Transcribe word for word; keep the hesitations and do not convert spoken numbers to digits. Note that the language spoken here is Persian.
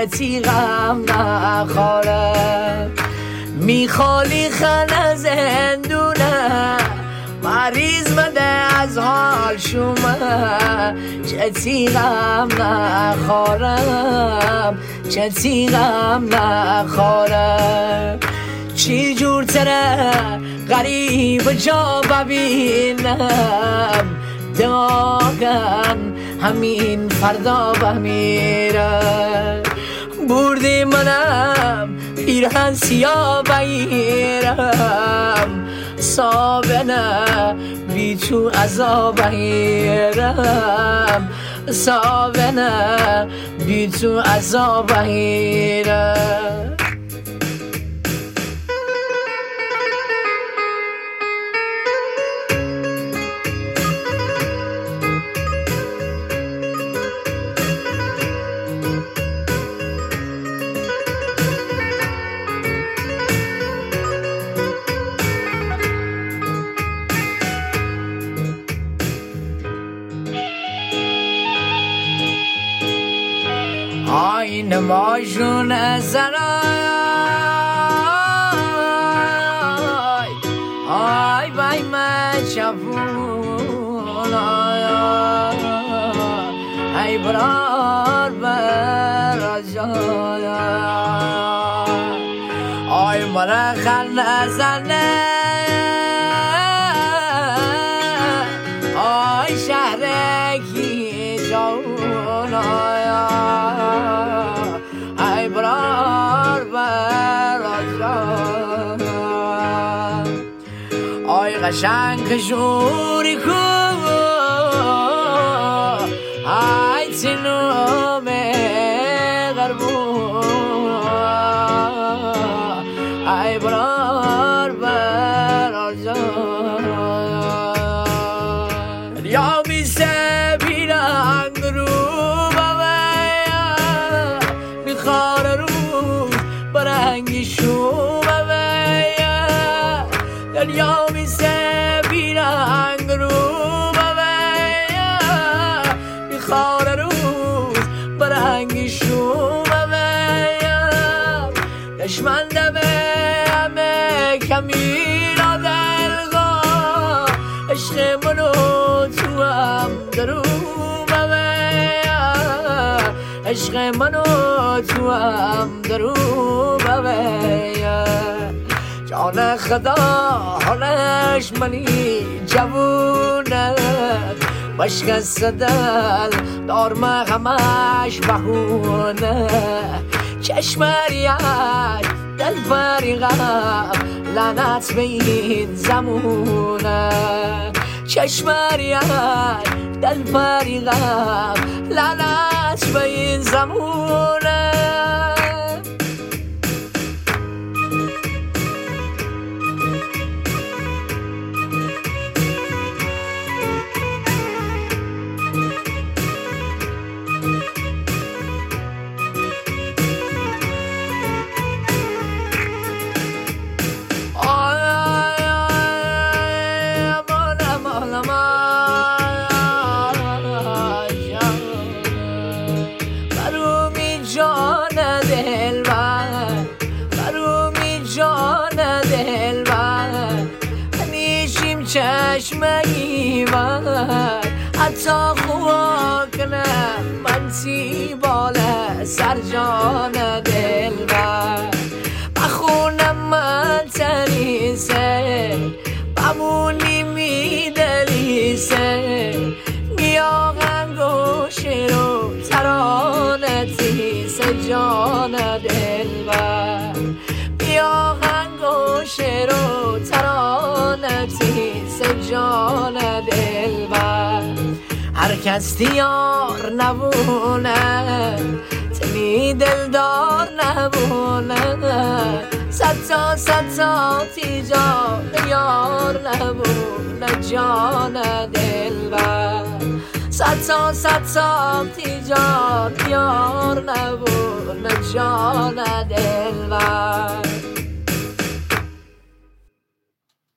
چه تیغم نخوره میخوالی خانه زندونه مریض بده از حال شما چه تیغم نخورم چه تیغم نخورم چی جور تره غریب جا ببینم داغم همین فردا بمیره بردی منم پیرهن سیاه بگیرم سابنه بی تو عذاب بگیرم سابنه بی تو عذاب بگیرم آین ماشون زرای آی بای مچفون ای برار بر جای آی مرا خل نزنه آی شهرکی جون ای برار بر آی قشنگ شوری کو ای تنوم غربو ای برار بر یا میسه بیرنگ رو خار رو برنگی شو بویا دنیا میسه بیرنگ رو بویا بی خار رو برنگی شو بویا دشمن دمه همه کمی را دلگا عشق منو تو هم درو عشق منو تو هم درو بویا جان خدا حالش منی جوونه بشکست دل دارم همش بهونه چشمریت دل فریقم لعنت به این زمونه چشمریت دل فریقم لعنت به این زمونه چشمگی من حتی خواه کنم من سی باله سر جان دل من بخونم من تریسه بمونی می دلیسه میاغم گوشه رو ترانتی سه جان دل من میاغم گوشه رو ترانتی سه جان دل بر هر کس دیار نبونه تنی دلدار نبونه صد تا صد تا تیجان یار نبونه جان دل بر صد تا صد تا تیجان یار نبونه جان دل